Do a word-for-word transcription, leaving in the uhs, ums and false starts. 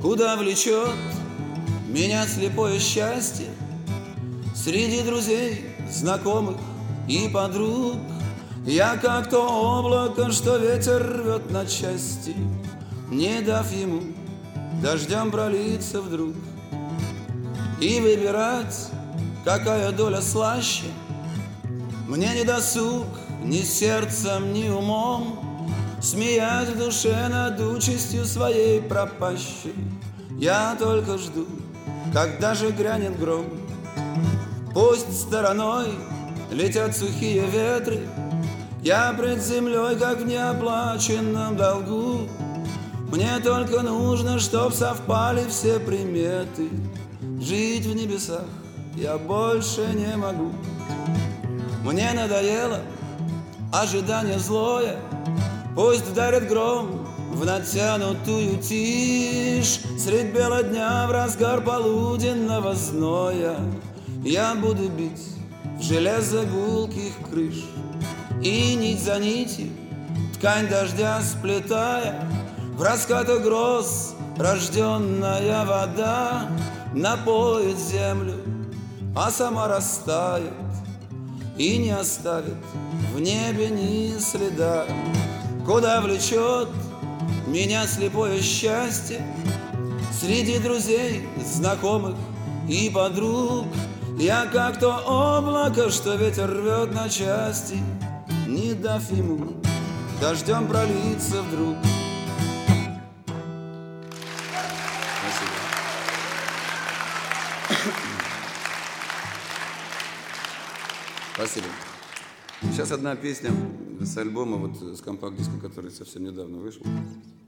Куда влечет меня слепое счастье? Среди друзей, знакомых и подруг я как то облако, что ветер рвет на части, не дав ему дождем пролиться вдруг. И выбирать, какая доля слаще, мне не досуг ни сердцем, ни умом. Смеясь в душе над участью своей пропащей, я только жду, когда же грянет гром. Пусть стороной летят сухие ветры, я пред землей, как в неоплаченном долгу. Мне только нужно, чтоб совпали все приметы. Жить в небесах я больше не могу. Мне надоело ожидание злое, пусть вдарит гром в натянутую тишь. Средь бела дня, в разгар полуденного зноя, я буду бить в железо гулких крыш. И нить за нитью, ткань дождя сплетая, в раскатах гроз рожденная вода напоит землю, а сама растает и не оставит в небе ни следа. Куда влечет меня слепое счастье? Среди друзей, знакомых и подруг я как то облако, что ветер рвет на части, не дав ему дождем пролиться вдруг. Спасибо. Сейчас одна песня с альбома, вот с компакт-диска, который совсем недавно вышел.